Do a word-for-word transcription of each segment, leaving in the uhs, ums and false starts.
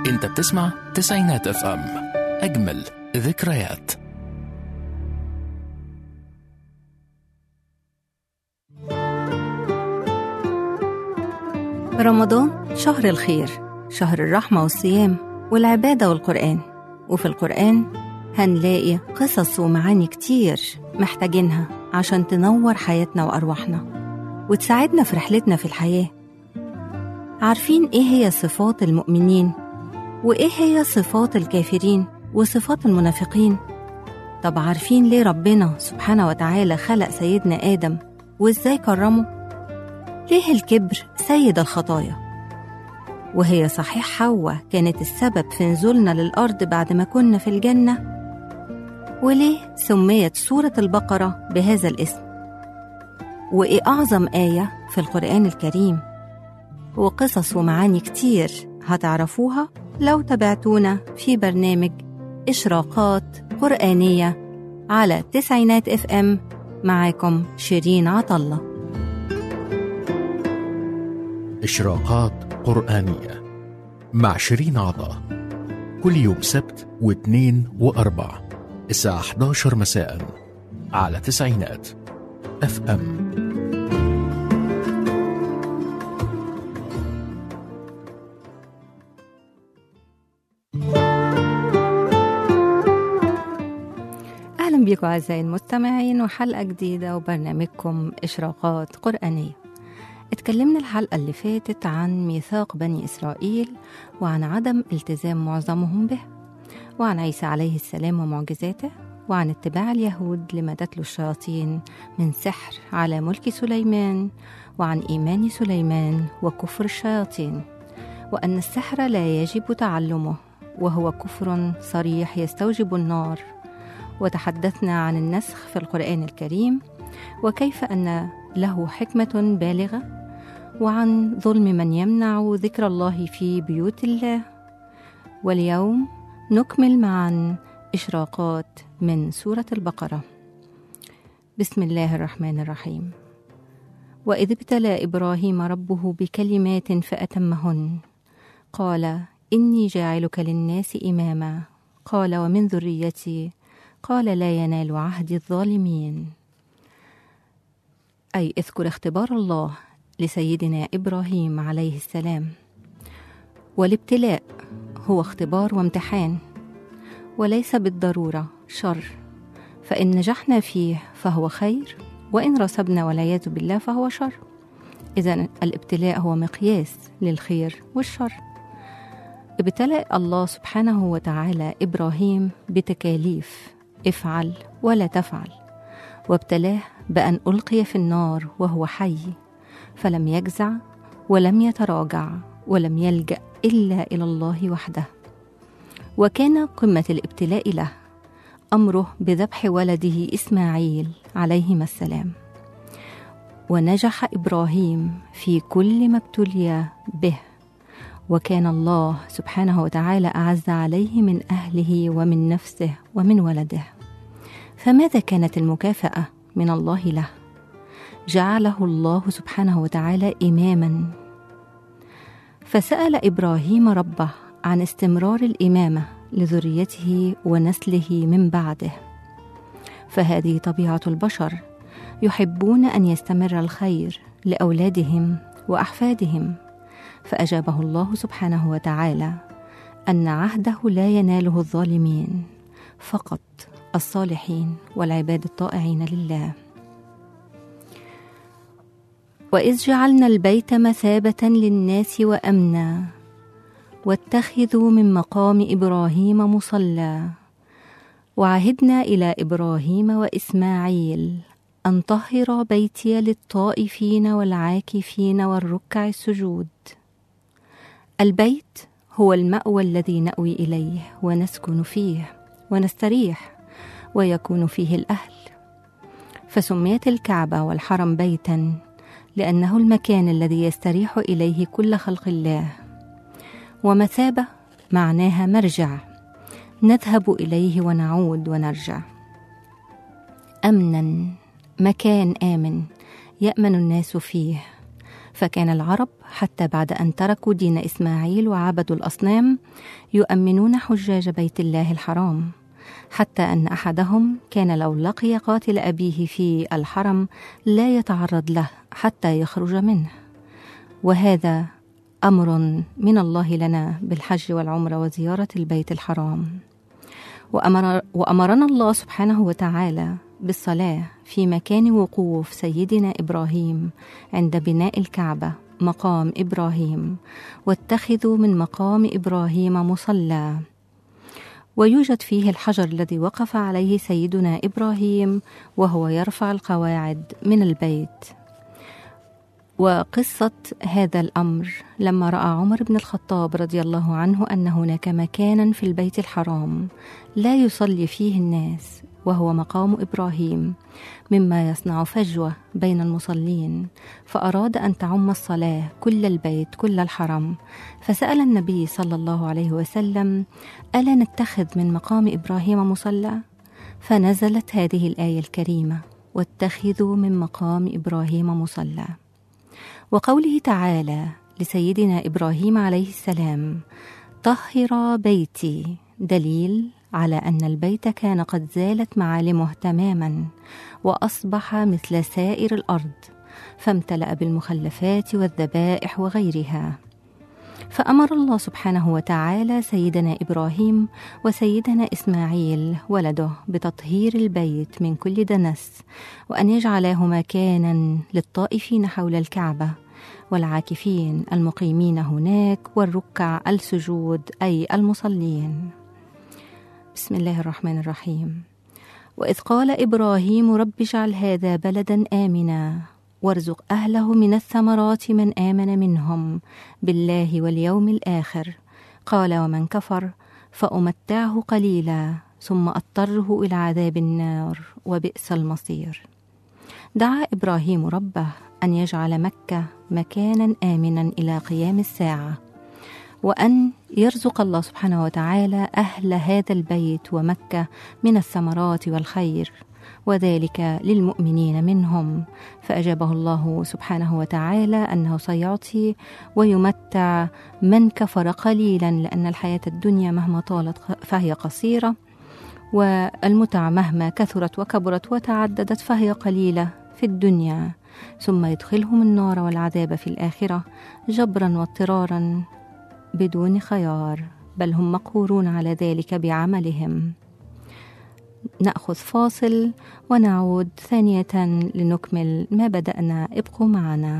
انت بتسمع تسعينات اف ام، اجمل ذكريات. رمضان شهر الخير، شهر الرحمة والصيام والعبادة والقرآن. وفي القرآن هنلاقي قصص ومعاني كتير محتاجينها عشان تنور حياتنا وأرواحنا وتساعدنا في رحلتنا في الحياة. عارفين إيه هي صفات المؤمنين وإيه هي صفات الكافرين وصفات المنافقين؟ طب عارفين ليه ربنا سبحانه وتعالى خلق سيدنا آدم وإزاي كرمه؟ ليه الكبر سيد الخطايا؟ وهي صحيح حواء كانت السبب في نزولنا للأرض بعد ما كنا في الجنة؟ وليه سميت سورة البقرة بهذا الاسم؟ وإيه أعظم آية في القرآن الكريم؟ وقصص ومعاني كتير هتعرفوها لو تابعتونا في برنامج إشراقات قرآنية على تسعينات اف ام. معاكم شيرين عطلة. إشراقات قرآنية مع شيرين عطا، كل يوم سبت واثنين وأربع الساعة إحدى عشرة مساء على تسعينات اف ام. أهلا بكم أعزائي المستمعين وحلقة جديدة وبرنامجكم إشراقات قرآنية. اتكلمنا الحلقة اللي فاتت عن ميثاق بني إسرائيل وعن عدم التزام معظمهم به، وعن عيسى عليه السلام ومعجزاته، وعن اتباع اليهود لما تتلو الشياطين من سحر على ملك سليمان، وعن إيمان سليمان وكفر الشياطين، وأن السحر لا يجب تعلمه وهو كفر صريح يستوجب النار. وتحدثنا عن النسخ في القرآن الكريم وكيف أن له حكمة بالغة، وعن ظلم من يمنع ذكر الله في بيوت الله. واليوم نكمل معا إشراقات من سورة البقرة. بسم الله الرحمن الرحيم. وإذ ابتلى إبراهيم ربه بكلمات فأتمهن قال إني جاعلك للناس إماما قال ومن ذريتي قال لا ينال عهد الظالمين. أي اذكر اختبار الله لسيدنا إبراهيم عليه السلام. والابتلاء هو اختبار وامتحان، وليس بالضرورة شر، فإن نجحنا فيه فهو خير، وإن رسبنا والعياذ بالله فهو شر. إذن الابتلاء هو مقياس للخير والشر. ابتلى الله سبحانه وتعالى إبراهيم بتكاليف افعل ولا تفعل، وابتلاه بأن ألقي في النار وهو حي، فلم يجزع ولم يتراجع ولم يلجأ إلا إلى الله وحده. وكان قمة الابتلاء له أمره بذبح ولده إسماعيل عليهما السلام. ونجح إبراهيم في كل ما ابتلي به، وكان الله سبحانه وتعالى أعز عليه من أهله ومن نفسه ومن ولده. فماذا كانت المكافأة من الله له؟ جعله الله سبحانه وتعالى إماما، فسأل إبراهيم ربه عن استمرار الإمامة لذريته ونسله من بعده، فهذه طبيعة البشر، يحبون أن يستمر الخير لأولادهم وأحفادهم. فأجابه الله سبحانه وتعالى أن عهده لا يناله الظالمين، فقط الصالحين والعباد الطائعين لله. وإذ جعلنا البيت مثابة للناس وأمنا واتخذوا من مقام إبراهيم مصلى وعهدنا إلى إبراهيم وإسماعيل أن طهر بيتي للطائفين والعاكفين والركع السجود. البيت هو المأوى الذي نأوي إليه ونسكن فيه ونستريح ويكون فيه الأهل. فسميت الكعبة والحرم بيتا لأنه المكان الذي يستريح إليه كل خلق الله. ومثابة معناها مرجع نذهب إليه ونعود ونرجع. أمنا مكان آمن يأمن الناس فيه، فكان العرب حتى بعد أن تركوا دين إسماعيل وعبدوا الأصنام يؤمنون حجاج بيت الله الحرام، حتى أن أحدهم كان لو لقي قاتل أبيه في الحرم لا يتعرض له حتى يخرج منه. وهذا أمر من الله لنا بالحج والعمرة وزيارة البيت الحرام. وأمر وأمرنا الله سبحانه وتعالى بالصلاة في مكان وقوف سيدنا إبراهيم عند بناء الكعبة مقام إبراهيم، واتخذوا من مقام إبراهيم مصلى، ويوجد فيه الحجر الذي وقف عليه سيدنا إبراهيم وهو يرفع القواعد من البيت. وقصة هذا الأمر لما رأى عمر بن الخطاب رضي الله عنه أن هناك مكانا في البيت الحرام لا يصلي فيه الناس وهو مقام إبراهيم مما يصنع فجوة بين المصلين، فأراد أن تعم الصلاة كل البيت كل الحرم، فسأل النبي صلى الله عليه وسلم: ألا نتخذ من مقام إبراهيم مصلى؟ فنزلت هذه الآية الكريمة: واتخذوا من مقام إبراهيم مصلى. وقوله تعالى لسيدنا إبراهيم عليه السلام: طهر بيتي، دليل على أن البيت كان قد زالت معالمه تماما وأصبح مثل سائر الأرض، فامتلأ بالمخلفات والذبائح وغيرها. فأمر الله سبحانه وتعالى سيدنا إبراهيم وسيدنا إسماعيل ولده بتطهير البيت من كل دنس، وأن يجعله مكانا للطائفين حول الكعبة والعاكفين المقيمين هناك والركع السجود أي المصلين. بسم الله الرحمن الرحيم. وإذ قال إبراهيم رب اجعل هذا بلدا آمنا وارزق أهله من الثمرات من آمن منهم بالله واليوم الآخر، قال ومن كفر فأمتعه قليلا ثم أضطره إلى عذاب النار وبئس المصير. دعا إبراهيم ربه أن يجعل مكة مكانا آمنا إلى قيام الساعة، وأن يرزق الله سبحانه وتعالى أهل هذا البيت ومكة من الثمرات والخير، وذلك للمؤمنين منهم. فأجابه الله سبحانه وتعالى أنه سيعطي ويمتع من كفر قليلا، لأن الحياة الدنيا مهما طالت فهي قصيرة، والمتع مهما كثرت وكبرت وتعددت فهي قليلة في الدنيا، ثم يدخلهم النار والعذاب في الآخرة جبرا واضطرارا بدون خيار، بل هم مقهورون على ذلك بعملهم. نأخذ فاصل ونعود ثانية لنكمل ما بدأنا. ابقوا معنا.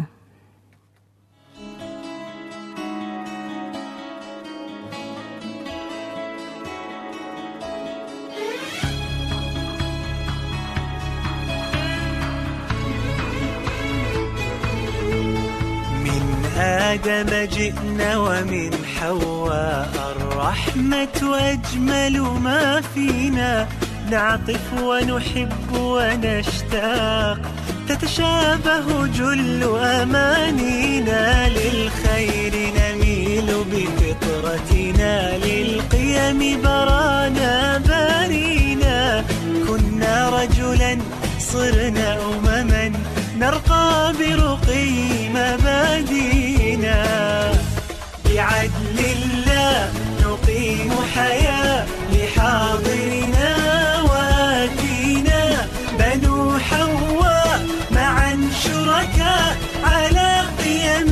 آدم جئنا ومن حواء الرحمة وأجمل ما فينا، نعطف ونحب ونشتاق، تتشابه جل أمانينا، للخير نميل بفطرتنا، للقيم برانا بارينا، كنا رجلا صرنا أمما، نرقى برقي مبادينا، بعدل الله نقيم حياة لحاضرنا وآتينا، بنو حواء معا شركاء على قيم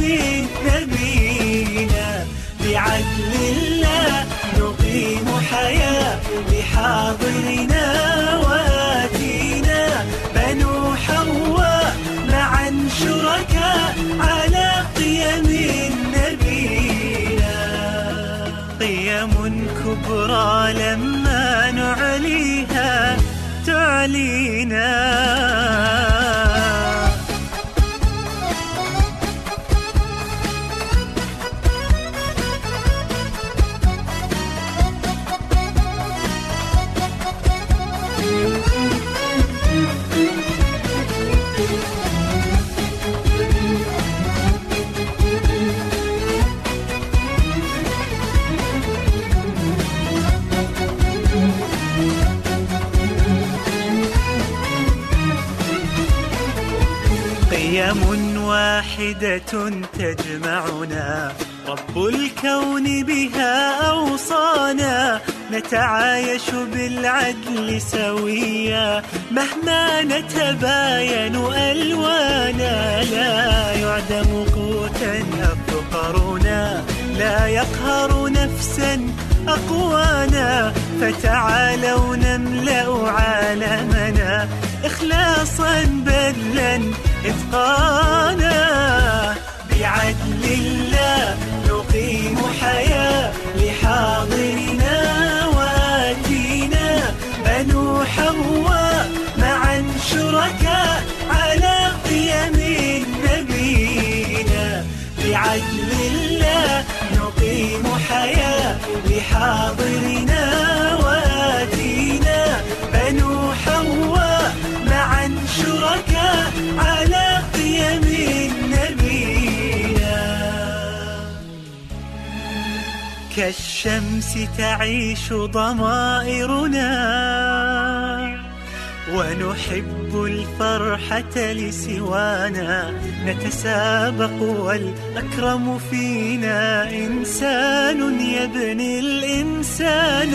نبينا، بعدل الله نقيم حياة لحاضرنا وآتينا، بنو حواء معا شركاء على قيم نبينا، قيم كبرى لما نعليها تعلينا. واحدة تجمعنا، رب الكون بها أوصانا، نتعايش بالعدل سويا مهما نتباين ألوانا، لا يعدم قوتا أفقرنا، لا يقهر نفسا أقوانا، فتعالوا نملأ عالمنا إخلاصا بذلا إتقانا، بعدل الله نقيم حياة لحاضرنا وآتينا، بنو حواء معا شركاء على قيم نبينا، بعدل الله نقيم حياة لحاضرنا وآتينا، بنو حواء معا شركاء على قيم نبينا، كالشمس تعيش ضمائرنا، ونحب الفرحة لسوانا، نتسابق والأكرم فينا إنسان يبني الإنسان،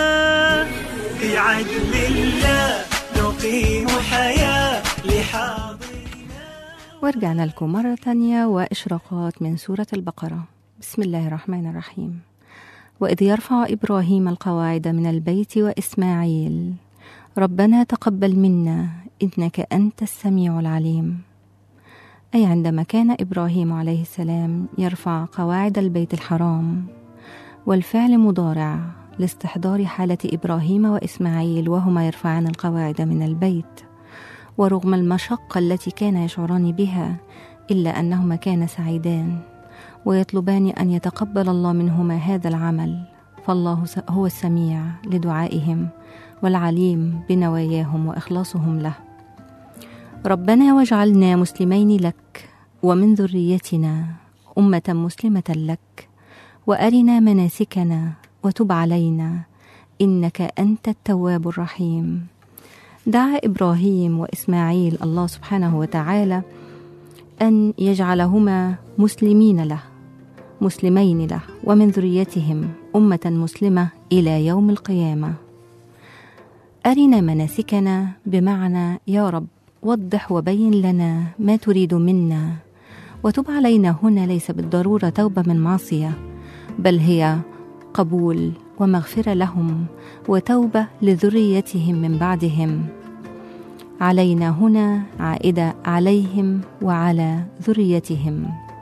بعدل الله نقيم حياة لحاضرنا. ورجعنا لكم مرة تانية وإشراقات من سورة البقرة. بسم الله الرحمن الرحيم. وإذ يرفع إبراهيم القواعد من البيت وإسماعيل ربنا تقبل منا إنك أنت السميع العليم. أي عندما كان إبراهيم عليه السلام يرفع قواعد البيت الحرام، والفعل مضارع لاستحضار حالة إبراهيم وإسماعيل وهما يرفعان القواعد من البيت، ورغم المشقة التي كان يشعران بها إلا أنهما كانا سعيدان ويطلبان أن يتقبل الله منهما هذا العمل، فالله هو السميع لدعائهم والعليم بنواياهم وإخلاصهم له. ربنا واجعلنا مسلمين لك ومن ذريتنا أمة مسلمة لك، وأرنا مناسكنا وتب علينا إنك أنت التواب الرحيم. دعا إبراهيم وإسماعيل الله سبحانه وتعالى أن يجعلهما مسلمين له مسلمين له ومن ذريتهم أمة مسلمة إلى يوم القيامة. أرنا مناسكنا بمعنى يا رب وضح وبين لنا ما تريد منا، وتب علينا هنا ليس بالضرورة توبة من معصية، بل هي قبول ومغفرة لهم وتوبة لذريتهم من بعدهم. علينا هنا عائدة عليهم وعلى ذريتهم.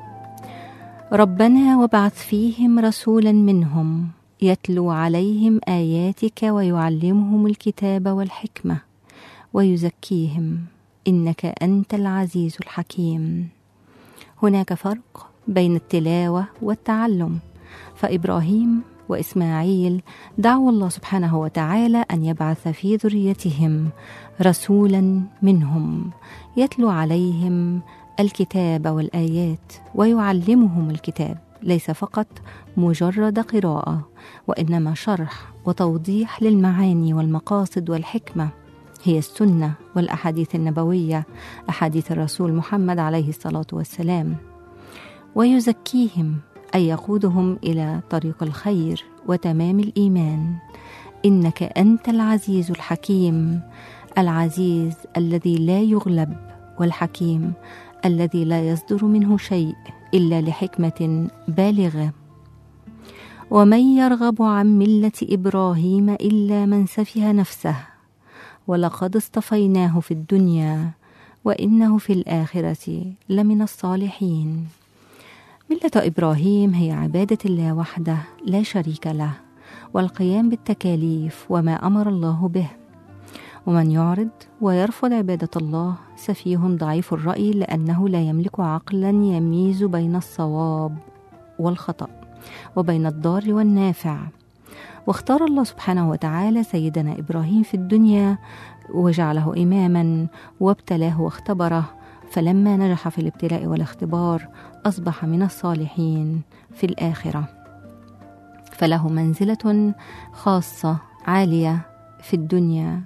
ربنا وابعث فيهم رسولا منهم يتلو عليهم آياتك ويعلمهم الكتاب والحكمة ويزكيهم إنك أنت العزيز الحكيم. هناك فرق بين التلاوة والتعلم، فإبراهيم وإسماعيل دعوا الله سبحانه وتعالى أن يبعث في ذريتهم رسولا منهم يتلو عليهم الكتاب والآيات ويعلمهم الكتاب، ليس فقط مجرد قراءة، وإنما شرح وتوضيح للمعاني والمقاصد والحكمة، هي السنة والأحاديث النبوية، أحاديث الرسول محمد عليه الصلاة والسلام. ويزكيهم أي يقودهم إلى طريق الخير وتمام الإيمان. إنك أنت العزيز الحكيم، العزيز الذي لا يغلب، والحكيم الذي لا يصدر منه شيء إلا لحكمة بالغة. ومن يرغب عن ملة إبراهيم إلا من سفه نفسه ولقد اصطفيناه في الدنيا وإنه في الآخرة لمن الصالحين. ملة إبراهيم هي عبادة الله وحده لا شريك له، والقيام بالتكاليف وما أمر الله به. ومن يعرض ويرفض عبادة الله سفيه ضعيف الرأي، لأنه لا يملك عقلا يميز بين الصواب والخطأ وبين الضار والنافع. واختار الله سبحانه وتعالى سيدنا إبراهيم في الدنيا وجعله إماما وابتلاه واختبره، فلما نجح في الابتلاء والاختبار أصبح من الصالحين في الآخرة، فله منزلة خاصة عالية في الدنيا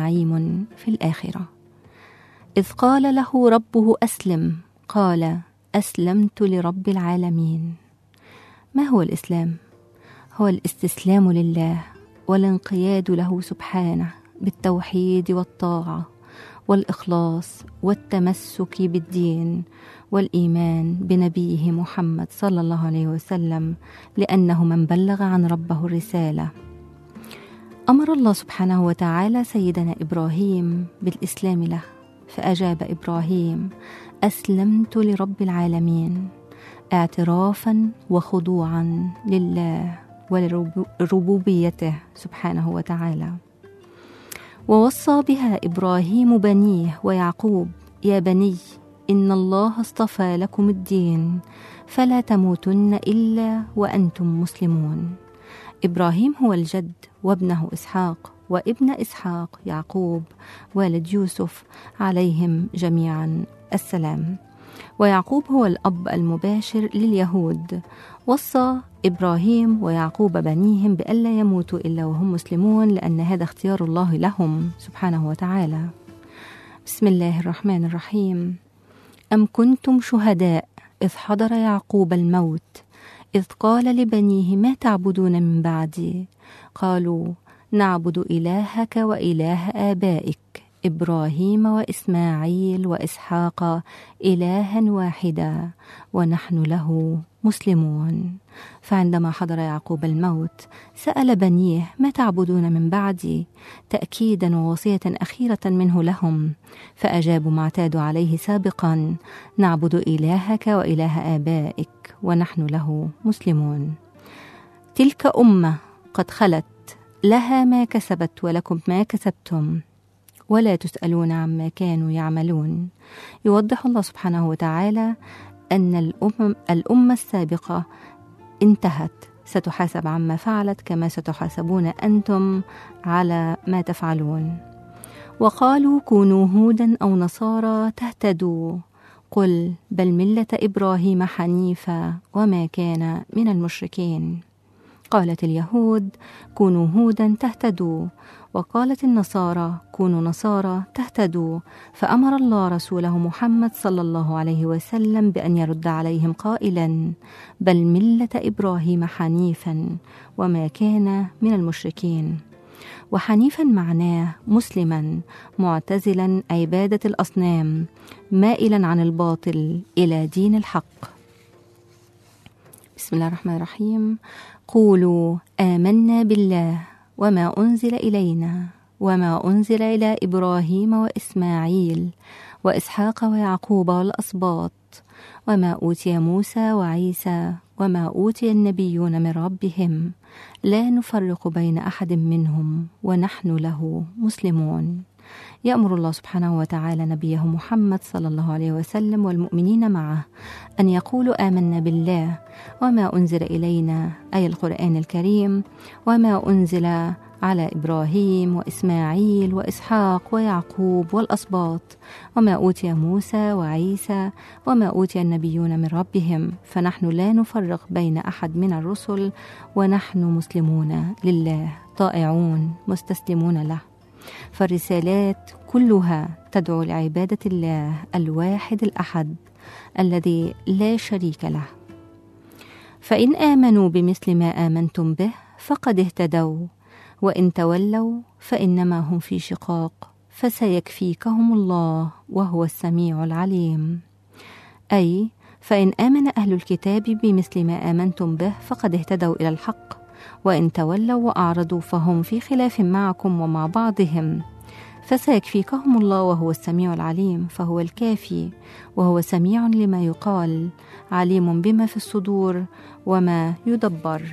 ونعيم في الآخرة. إذ قال له ربه أسلم قال أسلمت لرب العالمين. ما هو الإسلام؟ هو الاستسلام لله والانقياد له سبحانه بالتوحيد والطاعة والإخلاص والتمسك بالدين والإيمان بنبيه محمد صلى الله عليه وسلم، لأنه من بلغ عن ربه الرسالة. أمر الله سبحانه وتعالى سيدنا إبراهيم بالإسلام له، فأجاب إبراهيم: أسلمت لرب العالمين، اعترافا وخضوعا لله ولربوبيته سبحانه وتعالى. ووصى بها إبراهيم بنيه ويعقوب: يا بني إن الله اصطفى لكم الدين فلا تموتن إلا وأنتم مسلمون. إبراهيم هو الجد، وابنه إسحاق، وابن إسحاق يعقوب والد يوسف عليهم جميعا السلام. ويعقوب هو الأب المباشر لليهود. وصى إبراهيم ويعقوب بنيهم بألا يموتوا إلا وهم مسلمون، لأن هذا اختيار الله لهم سبحانه وتعالى. بسم الله الرحمن الرحيم. أم كنتم شهداء إذ حضر يعقوب الموت إذ قال لبنيه ما تعبدون من بعدي؟ قالوا نعبد إلهك وإله آبائك إبراهيم وإسماعيل وإسحاق إلها واحدا ونحن له مسلمون. فعندما حضر يعقوب الموت سأل بنيه ما تعبدون من بعدي، تأكيدا ووصية أخيرة منه لهم، فأجابوا ما اعتادوا عليه سابقا: نعبد إلهك وإله آبائك ونحن له مسلمون. تلك أمة قد خلت، لها ما كسبت ولكم ما كسبتم ولا تسألون عما كانوا يعملون. يوضح الله سبحانه وتعالى أن الأمم الأمة السابقة انتهت، ستحاسب عما فعلت كما ستحاسبون أنتم على ما تفعلون. وقالوا كونوا هودا أو نصارى تهتدوا، قل بل ملة إبراهيم حنيفا وما كان من المشركين. قالت اليهود كونوا هودا تهتدوا، وقالت النصارى كونوا نصارى تهتدوا، فأمر الله رسوله محمد صلى الله عليه وسلم بأن يرد عليهم قائلا: بل ملة إبراهيم حنيفا وما كان من المشركين. وحنيفا معناه مسلما معتزلا عبادة الأصنام، مائلا عن الباطل إلى دين الحق. بسم الله الرحمن الرحيم. قولوا آمنا بالله وما أنزل إلينا وما أنزل إلى إبراهيم وإسماعيل وإسحاق ويعقوب والأسباط وما أوتي موسى وعيسى وما أوتي النبيون من ربهم لا نفرق بين أحد منهم ونحن له مسلمون. يأمر الله سبحانه وتعالى نبيه محمد صلى الله عليه وسلم والمؤمنين معه أن يقولوا آمنا بالله وما أنزل إلينا، أي القرآن الكريم، وما أنزل على إبراهيم وإسماعيل وإسحاق ويعقوب والأسباط وما أوتي موسى وعيسى وما أوتي النبيون من ربهم، فنحن لا نفرق بين أحد من الرسل ونحن مسلمون لله طائعون مستسلمون له. فالرسالات كلها تدعو لعبادة الله الواحد الأحد الذي لا شريك له. فإن آمنوا بمثل ما آمنتم به فقد اهتدوا، وإن تولوا فإنما هم في شقاق، فسيكفيكهم الله وهو السميع العليم. أي فإن آمن أهل الكتاب بمثل ما آمنتم به فقد اهتدوا إلى الحق، وإن تولوا وأعرضوا فهم في خلاف معكم ومع بعضهم، فسيكفيكهم الله وهو السميع العليم. فهو الكافي وهو سميع لما يقال، عليم بما في الصدور وما يدبر.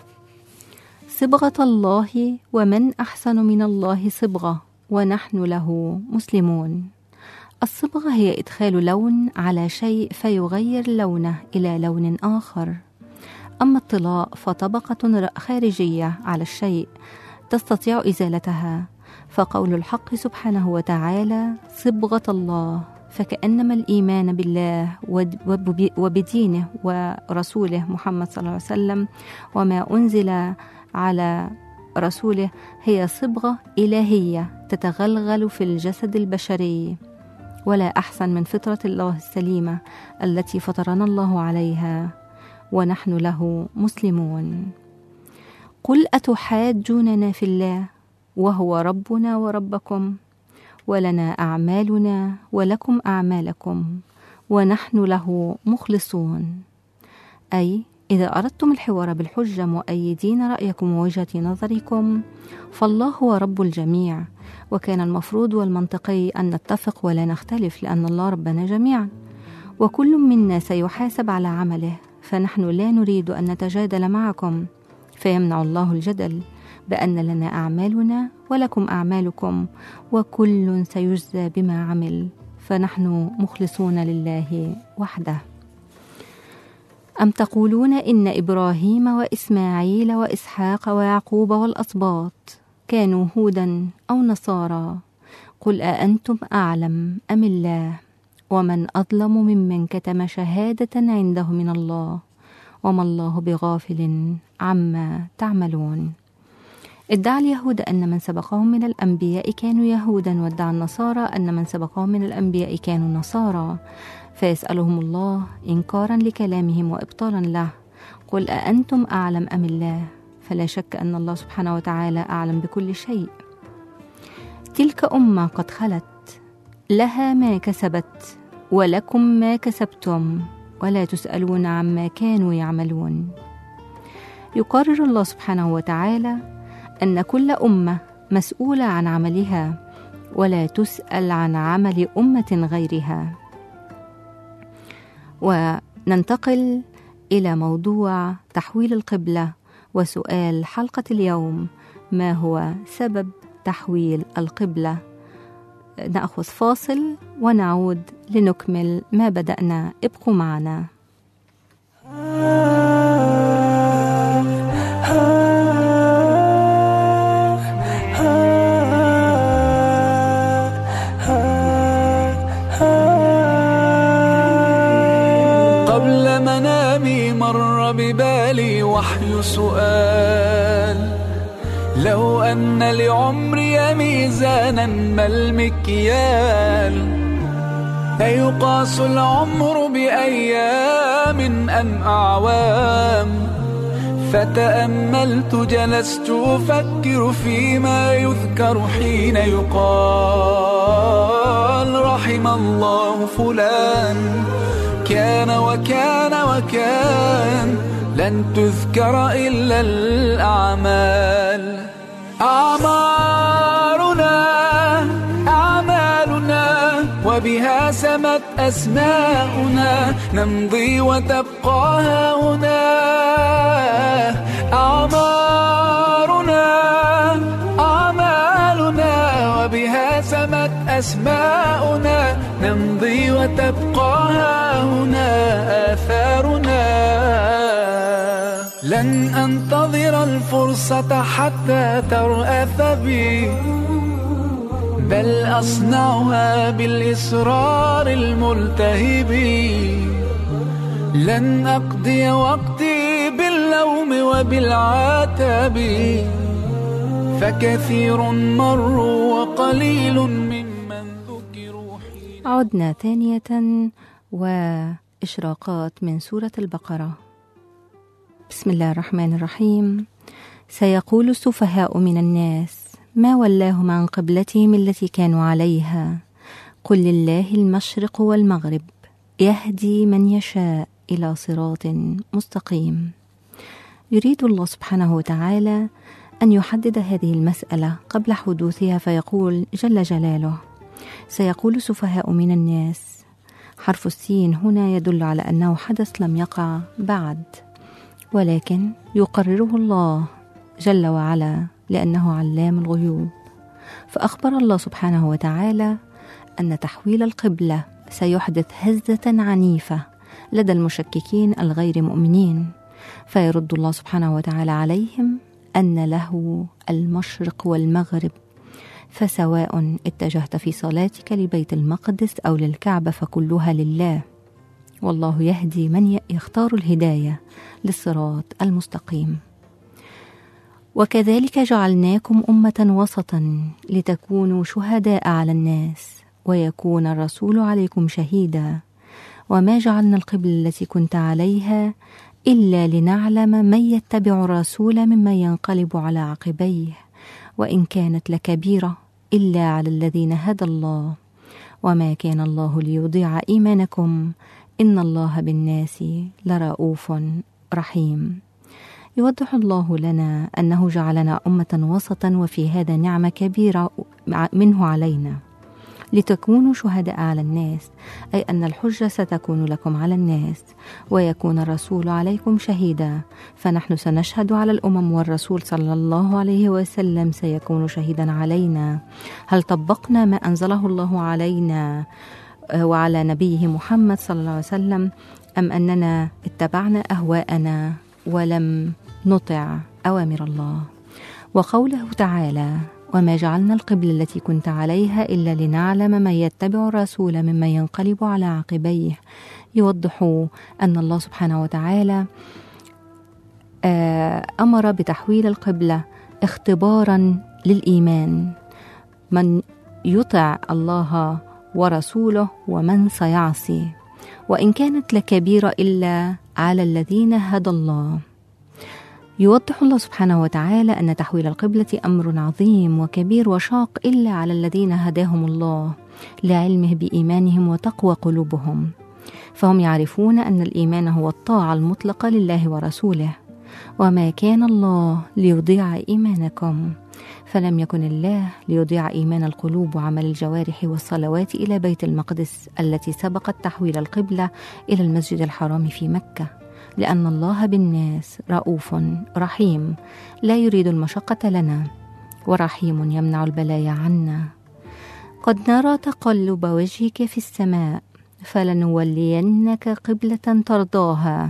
صبغة الله ومن أحسن من الله صبغة ونحن له مسلمون. الصبغة هي إدخال لون على شيء فيغير لونه إلى لون آخر. أما الطلاء فطبقة خارجية على الشيء تستطيع إزالتها. فقول الحق سبحانه وتعالى صبغة الله، فكأنما الإيمان بالله وبدينه ورسوله محمد صلى الله عليه وسلم وما أنزل على رسوله هي صبغة إلهية تتغلغل في الجسد البشري ولا أحسن من فطرة الله السليمة التي فطرنا الله عليها ونحن له مسلمون. قل أتحاجوننا في الله وهو ربنا وربكم ولنا أعمالنا ولكم أعمالكم ونحن له مخلصون. أي إذا أردتم الحوار بالحجة مؤيدين رأيكم ووجهة نظركم فالله هو رب الجميع، وكان المفروض والمنطقي أن نتفق ولا نختلف لأن الله ربنا جميعا، وكل منا سيحاسب على عمله، فنحن لا نريد أن نتجادل معكم، فيمنع الله الجدل بأن لنا أعمالنا ولكم أعمالكم وكل سيجزى بما عمل، فنحن مخلصون لله وحده. أم تقولون إن إبراهيم وإسماعيل وإسحاق ويعقوب والأسباط كانوا هودا أو نصارى؟ قل أأنتم أعلم أم الله؟ ومن أظلم ممن كتم شهادة عنده من الله وما الله بغافل عما تعملون. ادعى اليهود أن من سبقهم من الأنبياء كانوا يهودا، وادعى النصارى أن من سبقهم من الأنبياء كانوا نصارى، فيسألهم الله إنكارا لكلامهم وإبطالا له. قل أأنتم أعلم أم الله؟ فلا شك أن الله سبحانه وتعالى أعلم بكل شيء. تلك أمة قد خلت لها ما كسبت ولكم ما كسبتم ولا تسألون عما كانوا يعملون. يقرر الله سبحانه وتعالى أن كل أمة مسؤولة عن عملها ولا تسأل عن عمل أمة غيرها. وننتقل إلى موضوع تحويل القبلة وسؤال حلقة اليوم: ما هو سبب تحويل القبلة؟ نأخذ فاصل ونعود لنكمل ما بدأنا. ابقوا معنا. قبل منامي مر ببالي وحي سؤال: لو أن لعمري ميزانا ما المكيال؟ أيقاس العمر بأيام أم أعوام؟ فتأملت جلست أفكر فيما يذكر حين يقال: رحم الله فلان كان وكان وكان، لن تذكر إلا الأعمال. أعمارنا أعمالنا وبها سمت أسماؤنا، نمضي وتبقى هنا. أعمارنا أعمالنا وبها سمت أسماؤنا، نمضي وتبقى هنا آثارنا. لن أنتظر الفرصة حتى ترأف بي، بل أصنعها بالإصرار الملتهب. لن أقضي وقتي باللوم وبالعتاب، فكثير مروا وقليل ممن ذكروا. عدنا ثانية وإشراقات من سورة البقرة. بسم الله الرحمن الرحيم. سيقول السفهاء من الناس ما ولاهم عن قبلتهم التي كانوا عليها، قل لله المشرق والمغرب يهدي من يشاء إلى صراط مستقيم. يريد الله سبحانه وتعالى أن يحدد هذه المسألة قبل حدوثها، فيقول جل جلاله: سيقول السفهاء من الناس. حرف السين هنا يدل على أنه حدث لم يقع بعد، ولكن يقرره الله جل وعلا لأنه علام الغيوب. فأخبر الله سبحانه وتعالى أن تحويل القبلة سيحدث هزة عنيفة لدى المشككين الغير مؤمنين، فيرد الله سبحانه وتعالى عليهم أن له المشرق والمغرب، فسواء اتجهت في صلاتك لبيت المقدس أو للكعبة فكلها لله، والله يهدي من يختار الهداية للصراط المستقيم. وكذلك جعلناكم أمة وسطا لتكونوا شهداء على الناس ويكون الرسول عليكم شهيدا وما جعلنا القبلة التي كنت عليها إلا لنعلم من يتبع الرسول ممن ينقلب على عقبيه وإن كانت لكبيرة إلا على الذين هدى الله وما كان الله ليضيع إيمانكم إن الله بالناس لرؤوف رحيم. يوضح الله لنا أنه جعلنا أمة وسطا وفي هذا نعمة كبيرة منه علينا لتكونوا شهداء على الناس، أي أن الحجة ستكون لكم على الناس ويكون الرسول عليكم شهيدا، فنحن سنشهد على الأمم والرسول صلى الله عليه وسلم سيكون شهيدا علينا. هل طبقنا ما أنزله الله علينا وعلى نبيه محمد صلى الله عليه وسلم أم أننا اتبعنا أهواءنا ولم نطع أوامر الله؟ وقوله تعالى وما جعلنا القبلة التي كنت عليها إلا لنعلم من يتبع الرسول ممن ينقلب على عقبيه، يوضح أن الله سبحانه وتعالى أمر بتحويل القبلة اختبارا للإيمان، من يطع الله ورسوله ومن سيعصي، وإن كانت لكبيرة إلا على الذين هدى الله. يوضح الله سبحانه وتعالى أن تحويل القبلة أمر عظيم وكبير وشاق إلا على الذين هداهم الله لعلمه بإيمانهم وتقوى قلوبهم، فهم يعرفون أن الإيمان هو الطاعة المطلقة لله ورسوله، وما كان الله ليضيع إيمانكم، فلم يكن الله ليضيع إيمان القلوب وعمل الجوارح والصلوات إلى بيت المقدس التي سبقت تحويل القبلة إلى المسجد الحرام في مكة، لأن الله بالناس رؤوف رحيم لا يريد المشقة لنا، ورحيم يمنع البلايا عنا. قد نرى تقلب وجهك في السماء فلنولينك قبلة ترضاها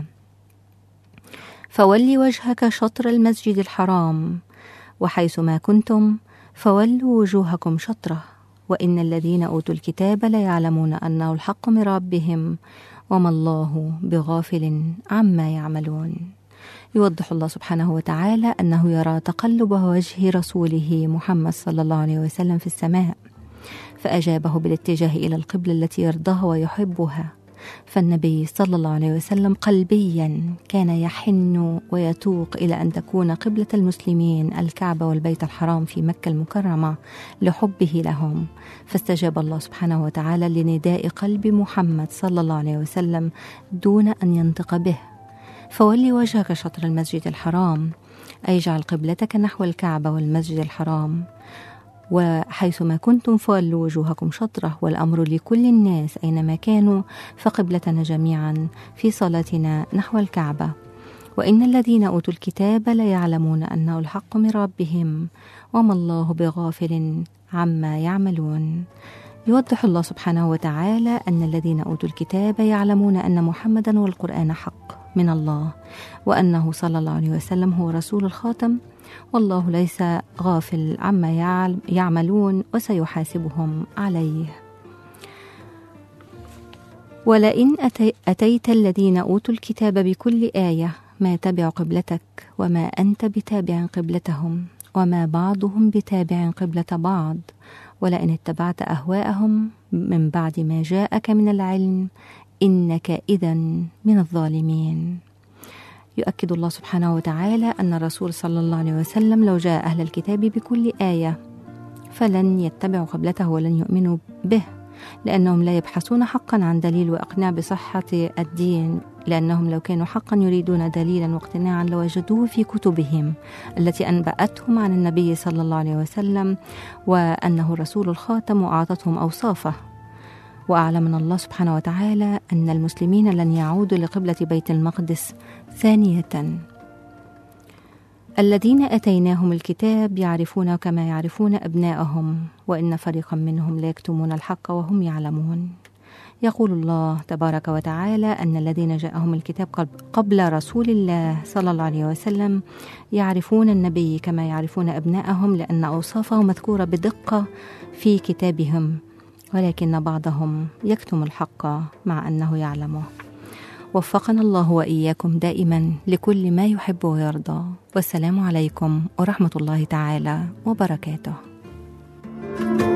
فولي وجهك شطر المسجد الحرام وحيث ما كنتم فولوا وجوهكم شطره وإن الذين أوتوا الكتاب ليعلمون أنه الحق من ربهم وما الله بغافل عما يعملون. يوضح الله سبحانه وتعالى أنه يرى تقلب وجه رسوله محمد صلى الله عليه وسلم في السماء، فأجابه بالاتجاه إلى القبلة التي يرضاها ويحبها، فالنبي صلى الله عليه وسلم قلبيا كان يحن ويتوق إلى أن تكون قبلة المسلمين الكعبة والبيت الحرام في مكة المكرمة لحبه لهم، فاستجاب الله سبحانه وتعالى لنداء قلب محمد صلى الله عليه وسلم دون أن ينطق به، فولي وجهك شطر المسجد الحرام، أي اجعل قبلتك نحو الكعبة والمسجد الحرام، وحيثما كنتم فولوا وجوهكم شطره، والأمر لكل الناس أينما كانوا، فقبلتنا جميعا في صلاتنا نحو الكعبة. وإن الذين أوتوا الكتاب ليعلمون أنه الحق من ربهم وما الله بغافل عما يعملون. يوضح الله سبحانه وتعالى أن الذين أوتوا الكتاب يعلمون أن محمدا والقرآن حق من الله، وأنه صلى الله عليه وسلم هو رسول الخاتم، والله ليس غافل عما يعملون وسيحاسبهم عليه. ولئن أتي أتيت الذين أوتوا الكتاب بكل آية ما تبع قبلتك وما أنت بتابع قبلتهم وما بعضهم بتابع قبلة بعض، ولئن اتبعت أهواءهم من بعد ما جاءك من العلم إنك إذن من الظالمين. يؤكد الله سبحانه وتعالى أن الرسول صلى الله عليه وسلم لو جاء أهل الكتاب بكل آية فلن يتبعوا قبلته ولن يؤمنوا به، لأنهم لا يبحثون حقا عن دليل وإقناع بصحة الدين، لأنهم لو كانوا حقا يريدون دليلا واقتناعا لوجدوه في كتبهم التي أنبأتهم عن النبي صلى الله عليه وسلم وأنه الرسول الخاتم وأعطتهم أوصافه. وأعلمنا الله سبحانه وتعالى أن المسلمين لن يعودوا لقبلة بيت المقدس ثانية. الذين أتيناهم الكتاب يعرفون كما يعرفون أبناءهم وإن فريقا منهم لا يكتمون الحق وهم يعلمون. يقول الله تبارك وتعالى أن الذين جاءهم الكتاب قبل رسول الله صلى الله عليه وسلم يعرفون النبي كما يعرفون أبناءهم، لأن أوصافه مذكورة بدقة في كتابهم، ولكن بعضهم يكتم الحق مع أنه يعلمه. وفقنا الله وإياكم دائما لكل ما يحب ويرضى، والسلام عليكم ورحمة الله تعالى وبركاته.